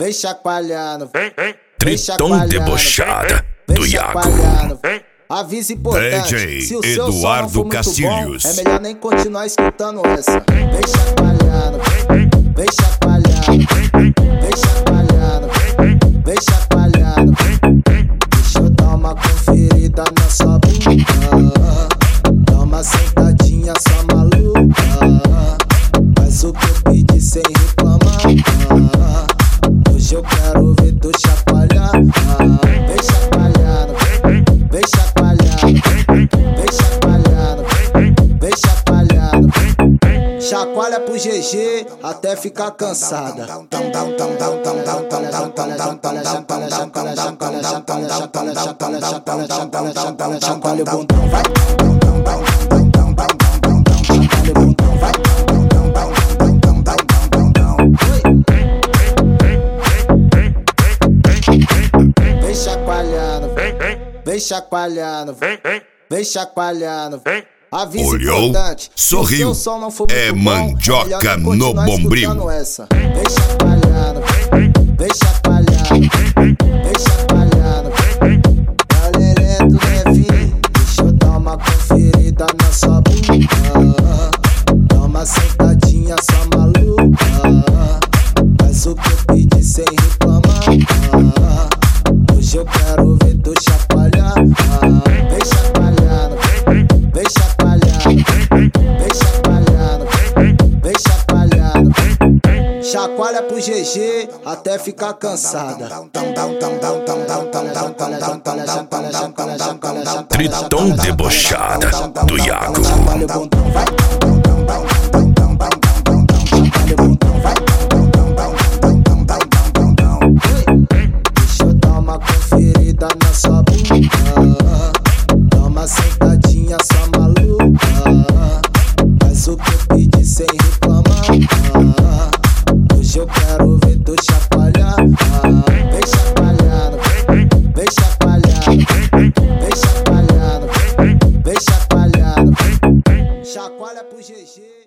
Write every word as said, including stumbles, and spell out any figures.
vem chacoalhando, Tritão debochada do Iago. Aviso importante, D J se o seu som não for muito Castilhos. bom, é melhor nem continuar escutando essa. Vem chacoalhando, vem chacoalhando, vem chacoalhando, vem chacoalhando. Deixa eu dar uma conferida na sua bunda, dá uma sentadinha só maluca, faz o que eu pedi sem reclamar. Hoje eu quero ver tu chacoalhar. Vem chacoalhando, vem chacoalhando, vem chacoalhando, vem chacoalhando. Chacoalha pro G G até ficar cansada. Chacoalha o bundão, vai. Vem chacoalhando, vem chacoalhando, vem chacoalhando. Aviso Olhou, importante, sorriu, se o seu som não for muito é bom, mandioca melhor nem no continuar bombril. escutando essa. Vem chacoalhando, vem chacoalhando, vem chacoalhando. Galera do Levi, deixa eu dar uma conferida na sua bunda, dá uma sentadinha só maluca, faz o que eu pedi sem reclamar. Hoje eu quero ver tu chacoalhar. Vem chacoalhando, vem chacoalhando, vem chacoalhando, vem chacoalhando. Chacoalha pro G G até ficar cansada. Tritão debochada do Iago. Chacoalha o bundão, vai. Deixa eu dar uma conferida na sua bunda, dá uma sentadinha só maluca, faz o que eu pedi sem reclamar. Hoje eu quero ver tu chacoalhar. Vem chacoalhando, vem chacoalhando, vem chacoalhando, vem chacoalhando. Chacoalha pro G G.